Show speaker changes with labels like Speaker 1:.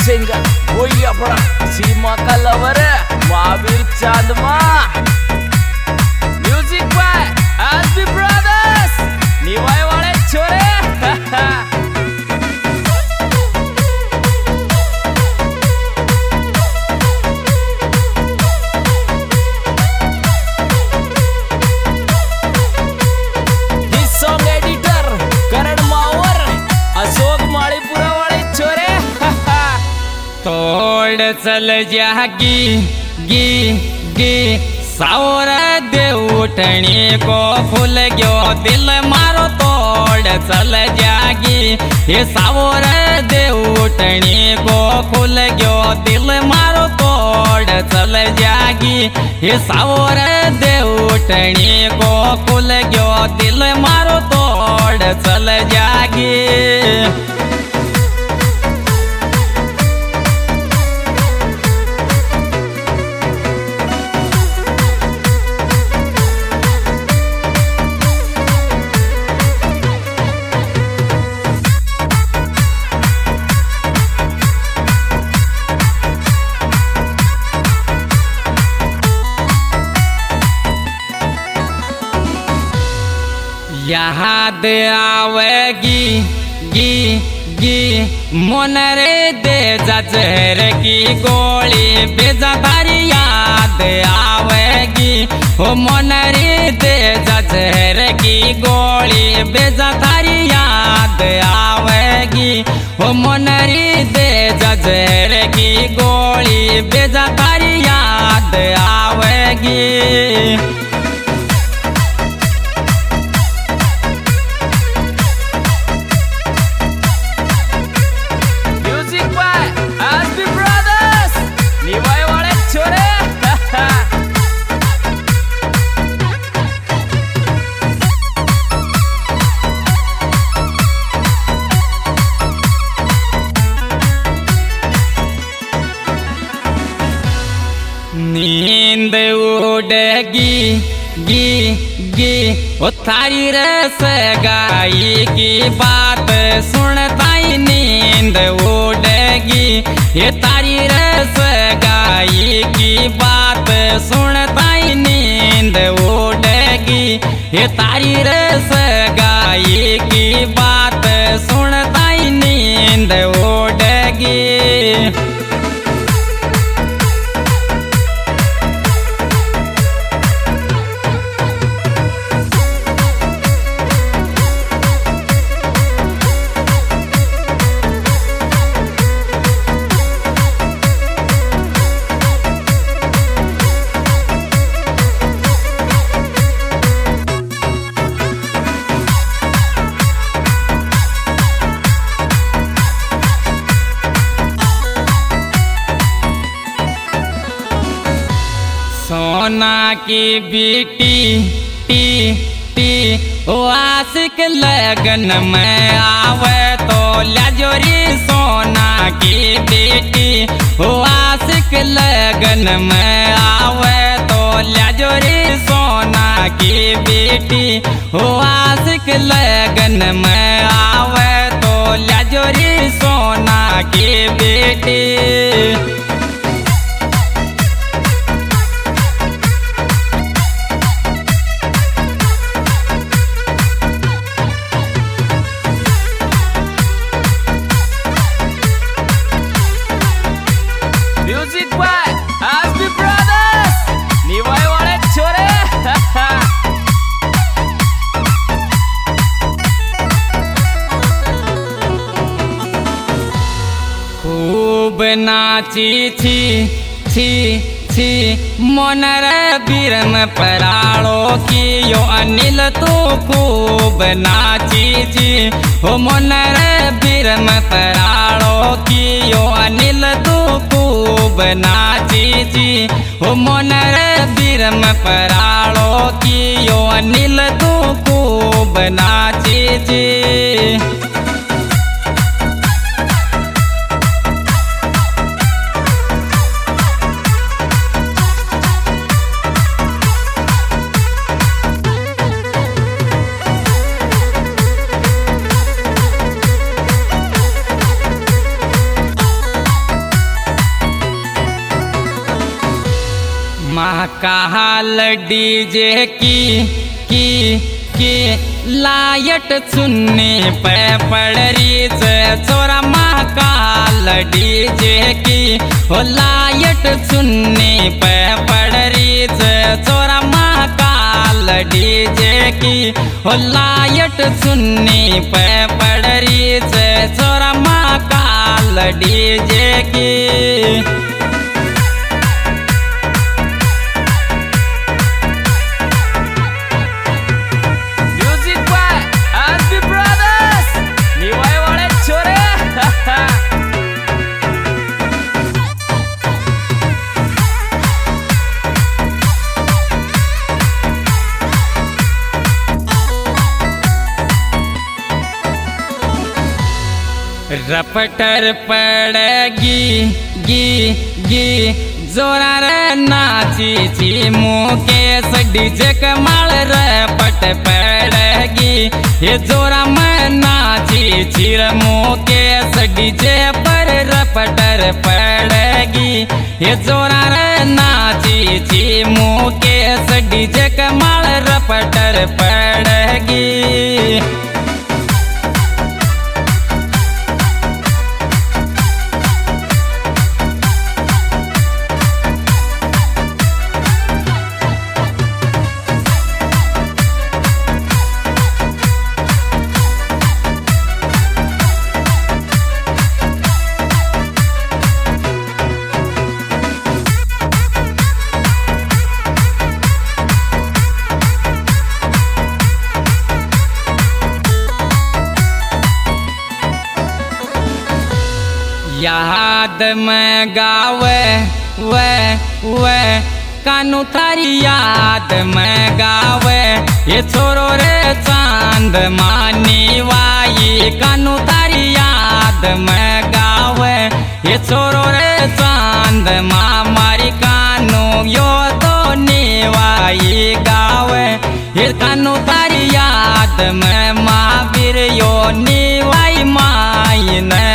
Speaker 1: Singer वही अपना सीमा का lover Mahavir Chandma. Music by S B brothers, Niwai वाले छोरे।
Speaker 2: तोड़ चल जागी गी गी सावर देव उठनी को फूल गयो दिल मारो। तोड़ चल जागी ये सावर देव उठनी को फूल गयो दिल मारो। तोड़ चल जागी ये सावर देव उठनी को फूल गयो दिल मारो। तोड़ चल जागी याद आवेगी गी गी मन रे दे जहर की गोली बेजादारी याद आवेगी। ओ मन रे दे जहर की गोली बेजादारी याद आवेगी। ओ मन रे दे जहर की गोली बेजादारी याद आवेगी। नींद उड़ेगी गी गी ओ थारी रस गाई की बात सुनताई नींद उड़ेगी। ये तारी रस गाई की बात सुनताई नींद उड़ेगी। ये तारी रस गाई की बात सुनताई नींद उड़ेगी। सोना की बेटी टी टी ओ आशिक लगन में आवे तो लजोरी। सोना की बेटी ओ आशिक लगन में आवे तो लजोरी। सोना की बेटी ओ आशिक लगन में आवे तो लजोरी। सोना की बेटी
Speaker 1: music by S B brothers, Niwai वाले छोरे।
Speaker 2: खूब नाची छी छी छी मन रे बीरम पराड़ो की यो अनिल तू खूब नाची छी। हो मन रे बीरम पराड़ो की यो अनिल तू खूब नाची छी। हो मन रे बीरम पराड़ो की यो अनिल तू खूब नाची छी। महाकाल डीजे की लायट सुनने पे पड़ रही से छोरा महाकाल डीजे की हो लायट सुनने पे पड़ रही से छोरा महाकाल डीजे की हो लायट सुनने पे पड़ रही से छोरा महाकाल डीजे की रपटर पड़ेगी जोरा रे नाची ची मुकेश डीजे कमाल रपट पड़ेगी ये जोरा में नाची चिर मुकेश डीजे पर रपटर पड़ेगी ये जोरा रे नाची ची मुकेश डीजे कमाल रपटर पड़ेगी याद में गावे वे कानू थारी याद में गावे ये छोरो रे चांद मानी वाई कानू थारी याद में गावे ये छोरो रे चांद मारी कानू यो तो नीवाई गावे ये कानू थारी याद में महावीर यो नीवाई माई ने